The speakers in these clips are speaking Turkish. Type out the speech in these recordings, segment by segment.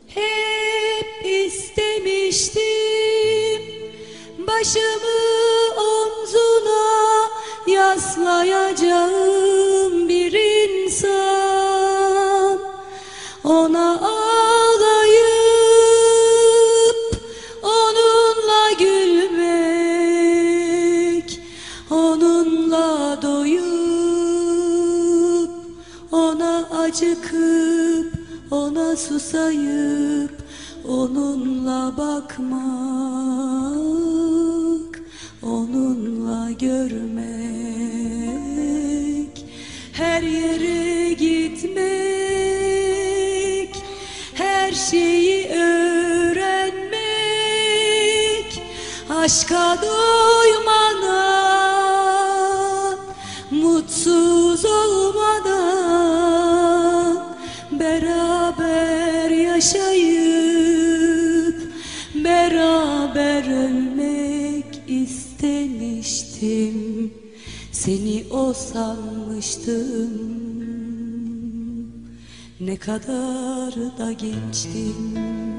Hep istemiştim başımı omzuna yaslayacağım bir insan. Ona ağlayıp onunla gülmek, onunla doyup ona acıkıp ona susayıp onunla bakmak, onunla görmek, her yere gitmek, her şeyi öğrenmek, aşka doymadan, mutsuz olmadan beraber yaşayıp beraber ölmek istemiştim. Seni o sanmıştım. Ne kadar da gençtim,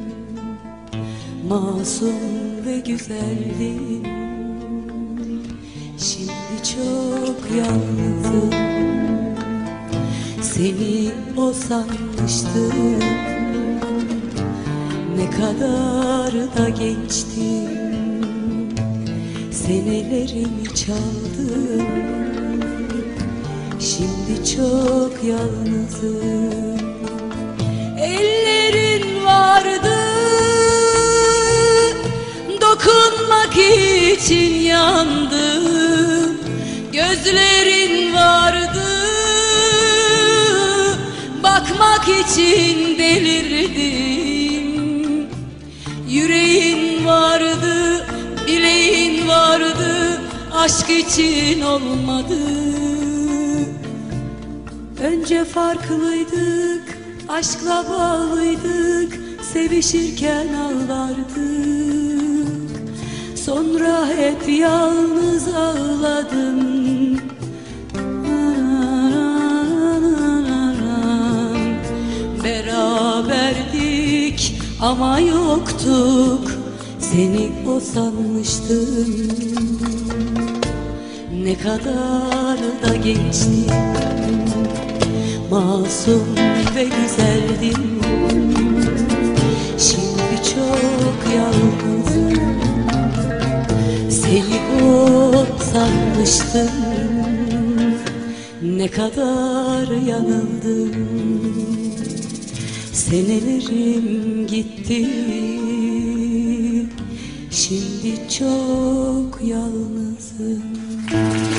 masum ve güzeldin. Şimdi çok yalnızım. Seni o sanmıştım. Ne kadar da gençtim, senelerimi çaldım. Şimdi çok yalnızım. Ellerin vardı, dokunmak için yandım. Gözlerin vardı, bakmak için delirdim. Yüreğin vardı, dileğin vardı, aşk için olmadı. Önce farklıydık, aşkla bağlıydık, sevişirken ağlardık. Sonra hep yalnız ağladım. Beraberdik ama yoktuk, seni o sanmıştım. Ne kadar da gençtim, masum ve güzeldin. Şimdi çok yalnızım. Seni o sanmıştım. Ne kadar yanıldım. Senelerim gitti. Şimdi çok yalnızım.